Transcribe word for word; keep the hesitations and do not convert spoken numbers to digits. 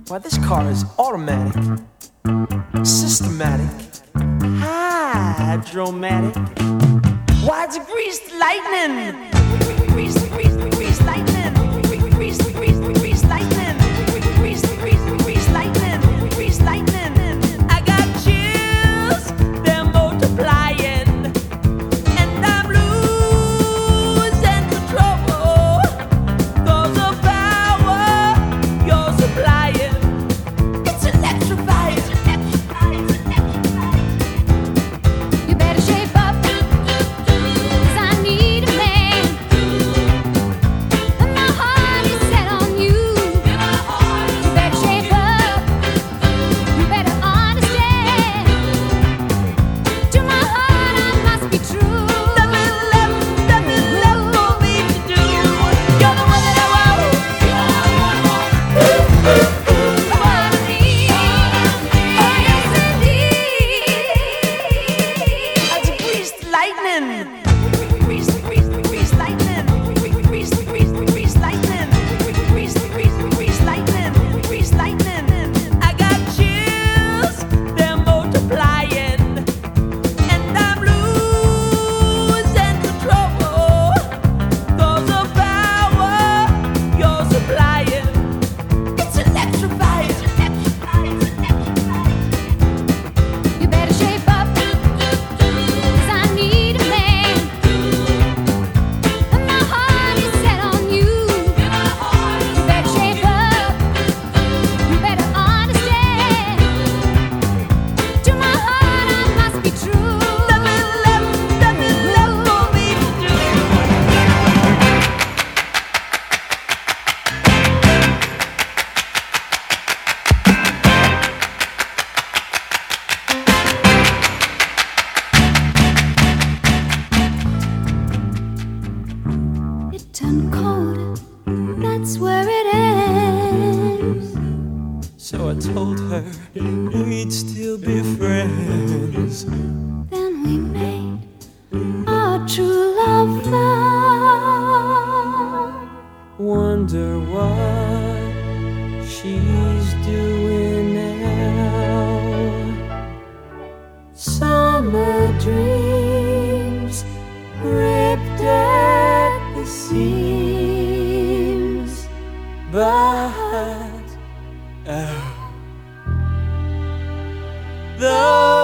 Why, this car is automatic, systematic, hydromatic. Why, it's greased lightning. Greased, greased, greased lightning. Greased, greased, greased lightning. Greased, greased, greased lightning. Greased lightning. I got chills, they're multiplying, and I'm losing control. 'Cause the power you're supplying, it's electrifying. You better shape up, 'cause I need a man. And my heart is set on you. You better shape up, you better understand. To my heart I must be true. Nothing left, nothing left for me to do. You're the one that I want. What I need, oh yes indeed. That's greased lightning. Greased, greased, greased lightning. Greased, greased, greased lightning. Greased, greased, greased lightning. Greased lightning. I got chills, they're multiplying, and I'm losing control. 'Cause the power you're supplying, it's electrifying. You better shape up, 'cause I need a man. And my heart is set on you. You better shape up, you better understand. To my heart I must be true. Nothing left, nothing left for me to do. It turned cold, that's where it ends. So I told her we'd still be friends. Then we made our true love vow. Wonder what she's doing now. Summer dreams ripped at the seams. But oh, the